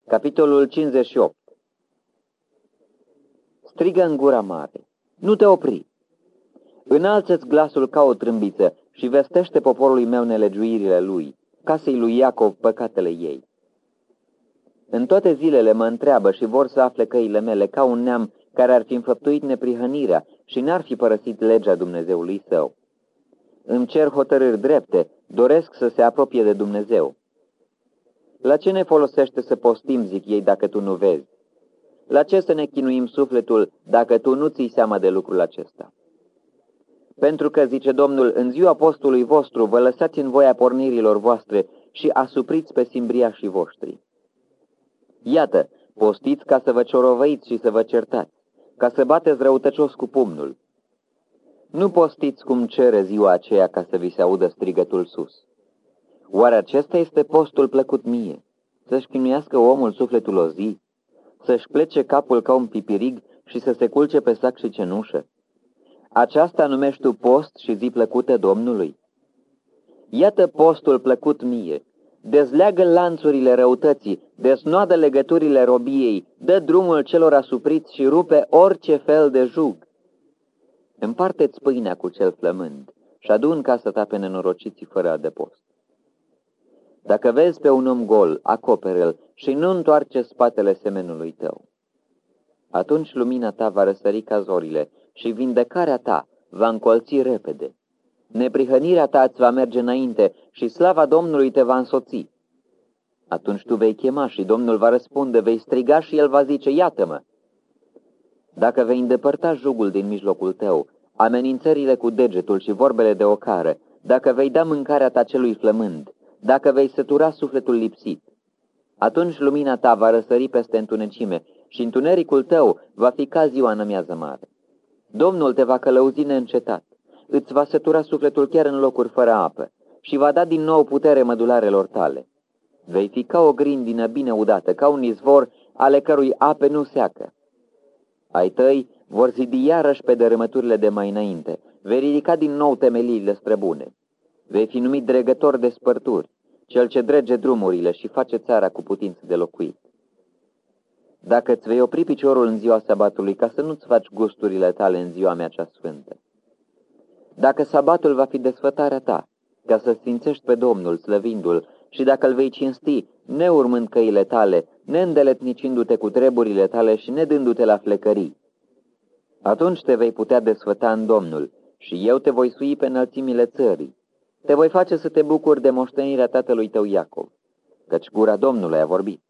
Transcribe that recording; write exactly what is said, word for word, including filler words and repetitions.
Capitolul cincizeci și opt. Strigă în gura mare, nu te opri! Înalță-ți glasul ca o trâmbiță și vestește poporului meu nelegiuirile lui, casei lui Iacov păcatele ei. În toate zilele mă întreabă și vor să afle căile mele ca un neam care ar fi înfăptuit neprihănirea și n-ar fi părăsit legea Dumnezeului său. Îmi cer hotărâri drepte, doresc să se apropie de Dumnezeu. La ce ne folosește să postim, zic ei, dacă tu nu vezi? La ce să ne chinuim sufletul dacă tu nu ții seama de lucrul acesta? Pentru că, zice Domnul, în ziua postului vostru vă lăsați în voia pornirilor voastre și asupriți pe simbriașii voștri. Iată, postiți ca să vă ciorovăiți și să vă certați, ca să bateți răutăcios cu pumnul. Nu postiți cum cere ziua aceea ca să vi se audă strigătul sus. Oare acesta este postul plăcut mie? Să-și chinuiască omul sufletul o zi? Să-și plece capul ca un pipirig și să se culce pe sac și cenușă? Aceasta numești tu post și zi plăcută Domnului? Iată postul plăcut mie. Dezleagă lanțurile răutății, desnoadă legăturile robiei, dă drumul celor asupriți și rupe orice fel de jug. Împarte-ți pâinea cu cel flămând și adu în casa ta pe nenorociții fără adăpost. Dacă vezi pe un om gol, acopere-l și nu întoarce spatele semenului tău. Atunci lumina ta va răsări ca zorile și vindecarea ta va încolți repede. Neprihănirea ta îți va merge înainte și slava Domnului te va însoți. Atunci tu vei chema și Domnul va răspunde, vei striga și El va zice, iată-mă. Dacă vei îndepărta jugul din mijlocul tău, amenințările cu degetul și vorbele de ocară, dacă vei da mâncarea ta celui flămând, dacă vei sătura sufletul lipsit, atunci lumina ta va răsări peste întunecime și întunericul tău va fi ca ziua în amiază mare. Domnul te va călăuzi neîncetat, îți va sătura sufletul chiar în locuri fără apă și va da din nou putere mădularelor tale. Vei fi ca o grindină bine udată, ca un izvor ale cărui ape nu seacă. Ai tăi vor zidi iarăși pe dărâmăturile de mai înainte, vei ridica din nou temeliile străbune. Vei fi numit dregător de spărturi, cel ce drege drumurile și face țara cu putință de locuit. Dacă îți vei opri piciorul în ziua sabatului ca să nu-ți faci gusturile tale în ziua mea cea sfântă. Dacă sabatul va fi desfătarea ta, ca să sfințești pe Domnul, slăvindu-L, și dacă îl vei cinsti, neurmând căile tale, neîndeletnicindu-te cu treburile tale și nedându-te la flecării, atunci te vei putea desfăta în Domnul și eu te voi sui pe înălțimile țării. Te voi face să te bucuri de moștenirea tatălui tău Iacov, căci gura Domnului a vorbit.